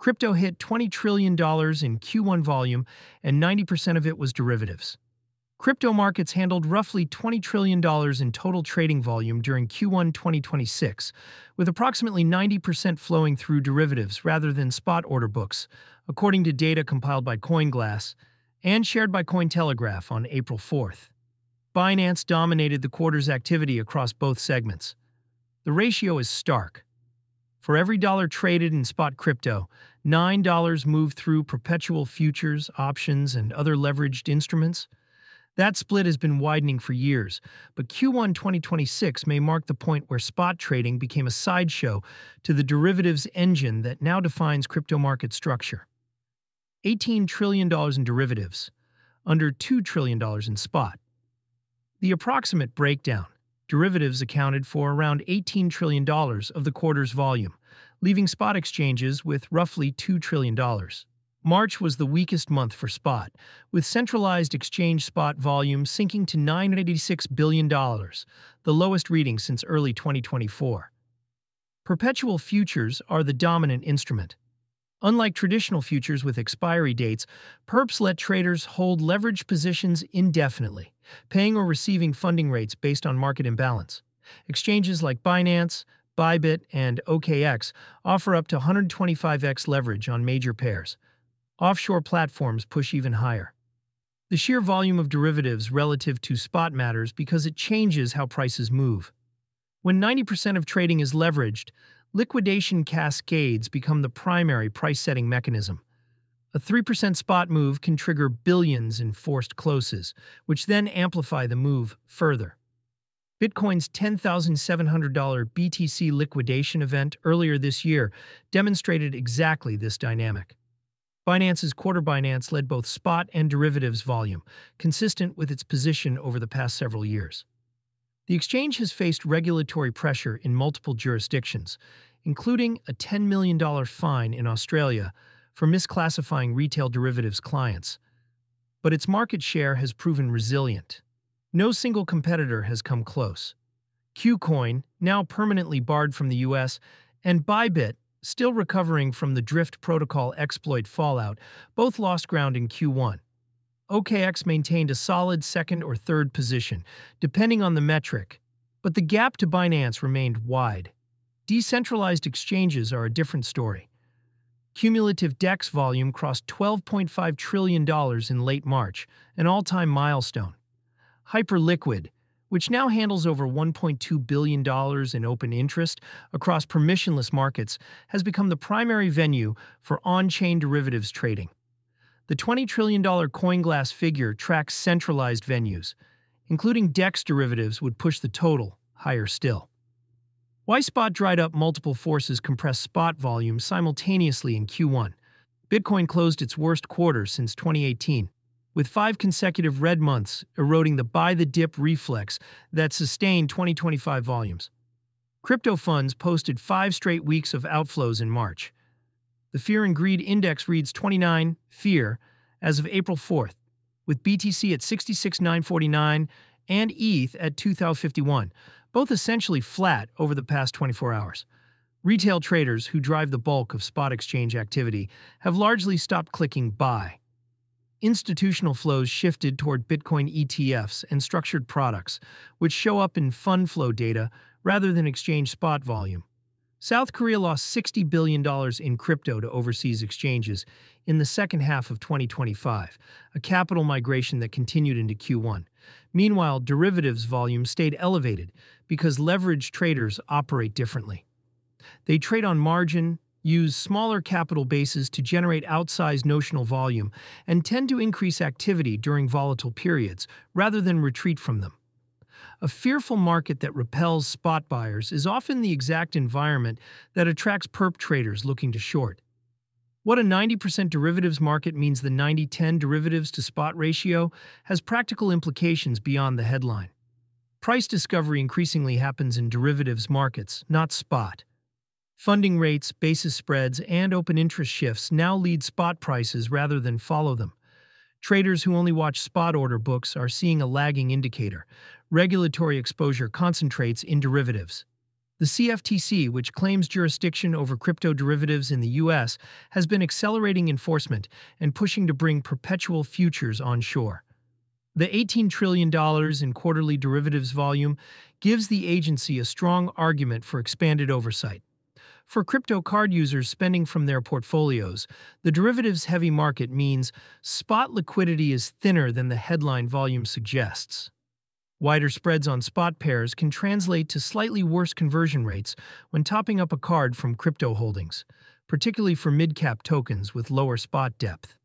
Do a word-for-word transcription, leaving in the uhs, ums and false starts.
Crypto hit twenty trillion dollars in Q one volume, and ninety percent of it was derivatives. Crypto markets handled roughly twenty trillion dollars in total trading volume during Q one twenty twenty-six, with approximately ninety percent flowing through derivatives rather than spot order books, according to data compiled by CoinGlass and shared by Cointelegraph on April fourth. Binance dominated the quarter's activity across both segments. The ratio is stark. For every dollar traded in spot crypto, nine dollars moved through perpetual futures, options, and other leveraged instruments. That split has been widening for years, but Q one twenty twenty-six may mark the point where spot trading became a sideshow to the derivatives engine that now defines crypto market structure. eighteen trillion dollars in derivatives, under two trillion dollars in spot. The approximate breakdown: derivatives accounted for around eighteen trillion dollars of the quarter's volume, leaving spot exchanges with roughly two trillion dollars. March was the weakest month for spot, with centralized exchange spot volume sinking to nine hundred eighty-six billion dollars, the lowest reading since early twenty twenty-four. Perpetual futures are the dominant instrument. Unlike traditional futures with expiry dates, perps let traders hold leveraged positions indefinitely, paying or receiving funding rates based on market imbalance. Exchanges like Binance, Bybit, and O K X offer up to one hundred twenty-five x leverage on major pairs. Offshore platforms push even higher. The sheer volume of derivatives relative to spot matters because it changes how prices move. When ninety percent of trading is leveraged, liquidation cascades become the primary price-setting mechanism. A three percent spot move can trigger billions in forced closes, which then amplify the move further. Bitcoin's ten thousand seven hundred dollars B T C liquidation event earlier this year demonstrated exactly this dynamic. Binance's Quarter Binance led both spot and derivatives volume, consistent with its position over the past several years. The exchange has faced regulatory pressure in multiple jurisdictions, including a ten million dollars fine in Australia for misclassifying retail derivatives clients. But its market share has proven resilient. No single competitor has come close. Qcoin, now permanently barred from the U S, and Bybit, still recovering from the Drift protocol exploit fallout, both lost ground in Q one. O K X maintained a solid second or third position, depending on the metric, but the gap to Binance remained wide. Decentralized exchanges are a different story. Cumulative DEX volume crossed twelve point five trillion dollars in late March, an all-time milestone. Hyperliquid, which now handles over one point two billion dollars in open interest across permissionless markets, has become the primary venue for on-chain derivatives trading. The twenty trillion dollars CoinGlass figure tracks centralized venues. Including DEX derivatives would push the total higher still. Why spot dried up? Multiple forces compressed spot volume simultaneously in Q one. Bitcoin closed its worst quarter since twenty eighteen. With five consecutive red months eroding the buy-the-dip reflex that sustained twenty twenty-five volumes. Crypto funds posted five straight weeks of outflows in March. The Fear and Greed Index reads twenty-nine, fear, as of April fourth, with B T C at sixty-six thousand nine hundred forty-nine and E T H at two thousand fifty-one, both essentially flat over the past twenty-four hours. Retail traders, who drive the bulk of spot exchange activity, have largely stopped clicking buy. Institutional flows shifted toward Bitcoin E T Fs and structured products, which show up in fund flow data rather than exchange spot volume. South Korea lost sixty billion dollars in crypto to overseas exchanges in the second half of twenty twenty-five, a capital migration that continued into Q one. Meanwhile, derivatives volume stayed elevated because leveraged traders operate differently. They trade on margin, use smaller capital bases to generate outsized notional volume, and tend to increase activity during volatile periods rather than retreat from them. A fearful market that repels spot buyers is often the exact environment that attracts perp traders looking to short. What a ninety percent derivatives market means the ninety ten derivatives to spot ratio has practical implications beyond the headline. Price discovery increasingly happens in derivatives markets, not spot. Funding rates, basis spreads, and open interest shifts now lead spot prices rather than follow them. Traders who only watch spot order books are seeing a lagging indicator. Regulatory exposure concentrates in derivatives. The The C F T C, which claims jurisdiction over crypto derivatives in the U S, has been accelerating enforcement and pushing to bring perpetual futures onshore. The eighteen trillion dollars in quarterly derivatives volume gives the agency a strong argument for expanded oversight. For crypto card users spending from their portfolios, the derivatives-heavy market means spot liquidity is thinner than the headline volume suggests. Wider spreads on spot pairs can translate to slightly worse conversion rates when topping up a card from crypto holdings, particularly for mid-cap tokens with lower spot depth.